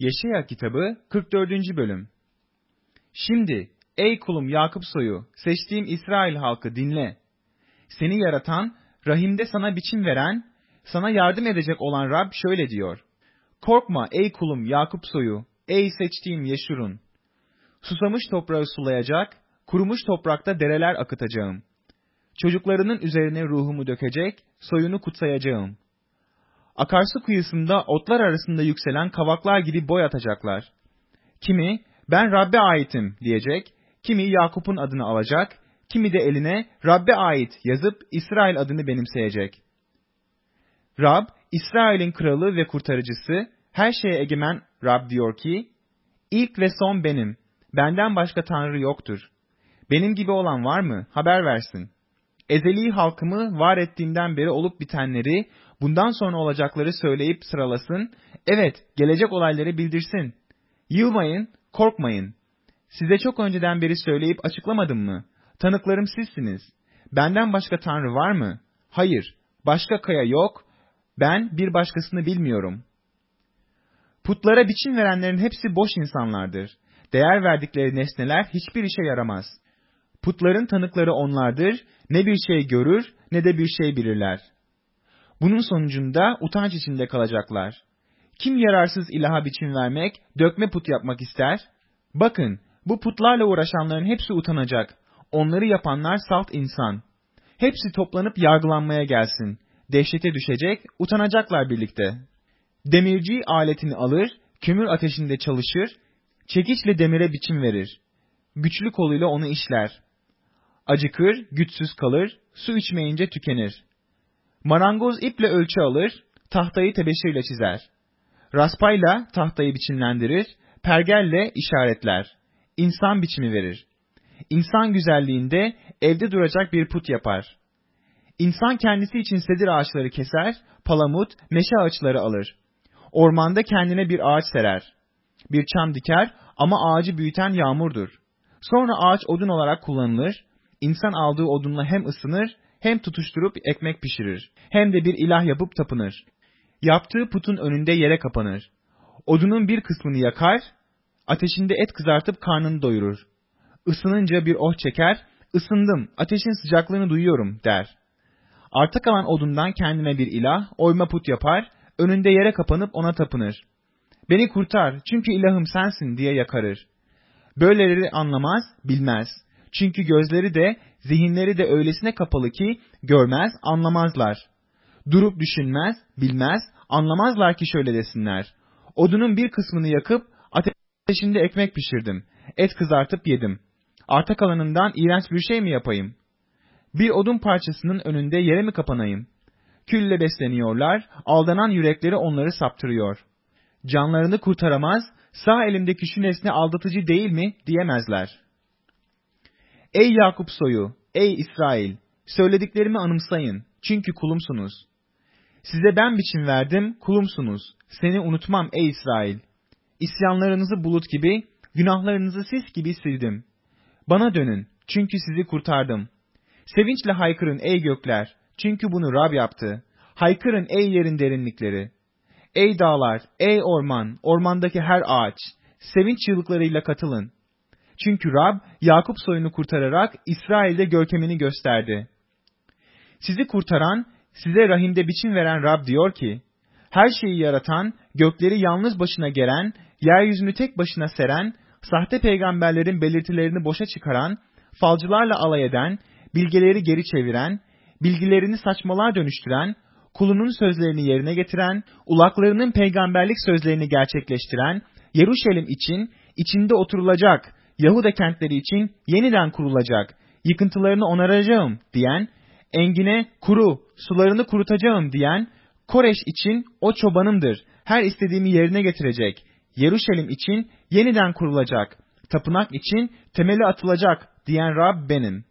Yeşaya kitabı 44. bölüm. Şimdi ey kulum Yakup soyu, seçtiğim İsrail halkı dinle. Seni yaratan, rahimde sana biçim veren, sana yardım edecek olan Rab şöyle diyor. Korkma ey kulum Yakup soyu, ey seçtiğim Yeşurun. Susamış toprağı sulayacak, kurumuş toprakta dereler akıtacağım. Çocuklarının üzerine ruhumu dökecek, soyunu kutsayacağım. Akarsu kıyısında otlar arasında yükselen kavaklar gibi boy atacaklar. Kimi, ben Rab'be aitim diyecek, kimi Yakup'un adını alacak, kimi de eline Rab'be ait yazıp İsrail adını benimseyecek. Rab, İsrail'in kralı ve kurtarıcısı, her şeye egemen Rab diyor ki, İlk ve son benim, benden başka Tanrı yoktur. Benim gibi olan var mı? Haber versin. Ezeli halkımı var ettiğimden beri olup bitenleri, bundan sonra olacakları söyleyip sıralasın, evet, gelecek olayları bildirsin. Yılmayın, korkmayın. Size çok önceden beri söyleyip açıklamadım mı? Tanıklarım sizsiniz. Benden başka Tanrı var mı? Hayır, başka kaya yok, ben bir başkasını bilmiyorum. Putlara biçim verenlerin hepsi boş insanlardır. Değer verdikleri nesneler hiçbir işe yaramaz. Putların tanıkları onlardır, ne bir şey görür ne de bir şey bilirler. Bunun sonucunda utanç içinde kalacaklar. Kim yararsız ilaha biçim vermek, dökme put yapmak ister? Bakın, bu putlarla uğraşanların hepsi utanacak. Onları yapanlar salt insan. Hepsi toplanıp yargılanmaya gelsin. Dehşete düşecek, utanacaklar birlikte. Demirci aletini alır, kömür ateşinde çalışır, çekiçle demire biçim verir. Güçlü koluyla onu işler. Acıkır, güçsüz kalır, su içmeyince tükenir. Marangoz iple ölçü alır, tahtayı tebeşirle çizer. Raspayla tahtayı biçimlendirir, pergelle işaretler. İnsan biçimi verir. İnsan güzelliğinde evde duracak bir put yapar. İnsan kendisi için sedir ağaçları keser, palamut, meşe ağaçları alır. Ormanda kendine bir ağaç serer. Bir çam diker ama ağacı büyüten yağmurdur. Sonra ağaç odun olarak kullanılır. İnsan aldığı odunla hem ısınır, hem tutuşturup ekmek pişirir, hem de bir ilah yapıp tapınır. Yaptığı putun önünde yere kapanır. Odunun bir kısmını yakar, ateşinde et kızartıp karnını doyurur. Isınınca bir oh çeker, ısındım, ateşin sıcaklığını duyuyorum der. Arta kalan odundan kendine bir ilah, oyma put yapar, önünde yere kapanıp ona tapınır. Beni kurtar, çünkü ilahım sensin diye yakarır. Böyleleri anlamaz, bilmez. Çünkü gözleri de, zihinleri de öylesine kapalı ki, görmez, anlamazlar. Durup düşünmez, bilmez, anlamazlar ki şöyle desinler. Odunun bir kısmını yakıp, ateşinde ekmek pişirdim, et kızartıp yedim. Arta kalanından iğrenç bir şey mi yapayım? Bir odun parçasının önünde yere mi kapanayım? Külle besleniyorlar, aldanan yürekleri onları saptırıyor. Canlarını kurtaramaz, sağ elimdeki şu nesne aldatıcı değil mi diyemezler. Ey Yakup soyu, ey İsrail, söylediklerimi anımsayın, çünkü kulumsunuz. Size ben biçim verdim, kulumsunuz, seni unutmam ey İsrail. İsyanlarınızı bulut gibi, günahlarınızı sis gibi sildim. Bana dönün, çünkü sizi kurtardım. Sevinçle haykırın ey gökler, çünkü bunu Rab yaptı. Haykırın ey yerin derinlikleri. Ey dağlar, ey orman, ormandaki her ağaç, sevinç çığlıklarıyla katılın. Çünkü Rab, Yakup soyunu kurtararak İsrail'de görkemini gösterdi. Sizi kurtaran, size rahimde biçim veren Rab diyor ki, her şeyi yaratan, gökleri yalnız başına geren, yeryüzünü tek başına seren, sahte peygamberlerin belirtilerini boşa çıkaran, falcılarla alay eden, bilgeleri geri çeviren, bilgilerini saçmalığa dönüştüren, kulunun sözlerini yerine getiren, ulaklarının peygamberlik sözlerini gerçekleştiren, Yeruşalim için, içinde oturulacak, Yahuda kentleri için yeniden kurulacak, yıkıntılarını onaracağım diyen, engine kuru, sularını kurutacağım diyen, Koreş için o çobanımdır, her istediğimi yerine getirecek, Yeruşalim için yeniden kurulacak, tapınak için temeli atılacak diyen Rab benim.